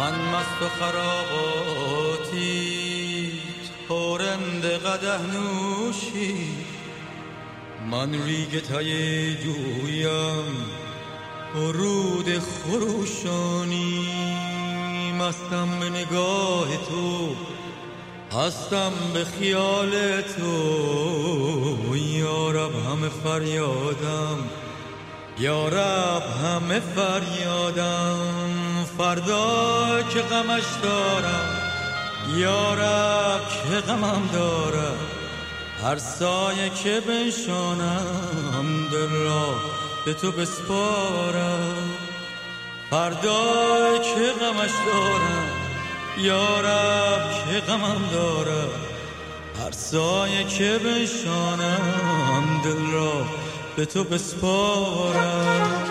من مست و خراباتی پرند قدح نوشی، من ریگ تای جویم و رود خروشانی، مستم به نگاه تو، هستم به خیال تو، یارب همه فریادم، یارب همه فریادم، فردا که غمش دارم، یارب که غمم دارم، هر سایه که بنشانم دل را به تو بسپارم، فردا که غمش دارم، یارب که غمم دارم، هر سایه که بنشانم دل را به تو بسپارم.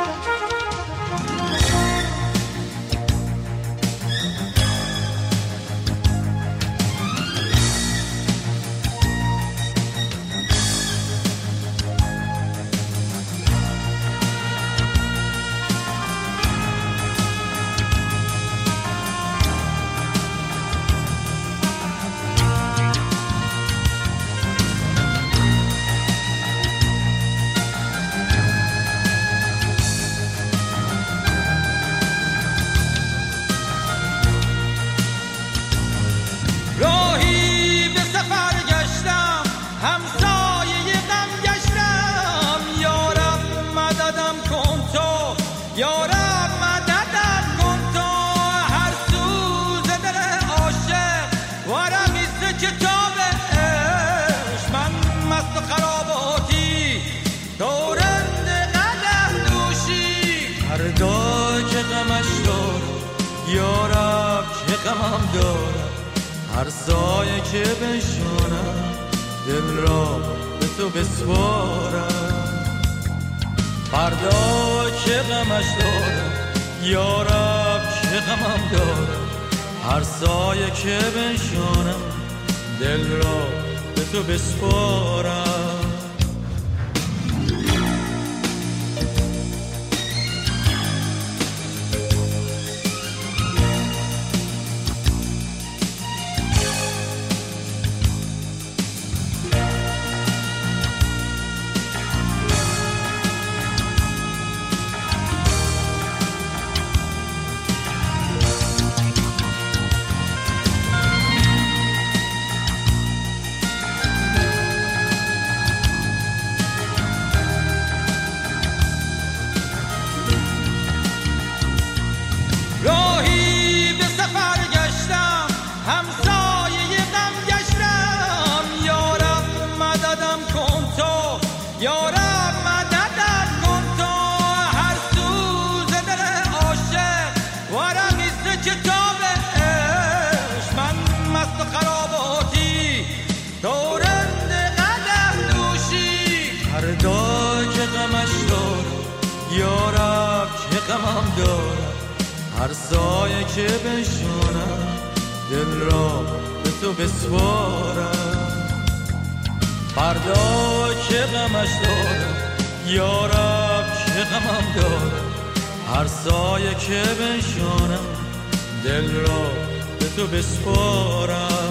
یارب مددم کن تو، هر سوز دل عاشق وارم ایست کتاب عشق، من مست و خراباتی دورند قدح دوشی، فردا که غمش دارم، یارب که غمم دارم، هر سایه که بنشانم دل را به تو بسپارم، فردا که غمش دارم، یارب که غمم دارم، هر سایه که بنشانم دل را به تو بسپارم. یارب مددم کن تو، هر سوز دل عاشق وارم ایست کتاب عشق، من مست و خراباتی دورند قدح دوشی، فردا که غمش دارم، یارب که غمم دارم، هر سایه که بنشانم دل را به تو بسپارم، فردا که غمش دارم، یارب که غمم دارم، هر سایه که بنشانم دل را به تو بسپارم.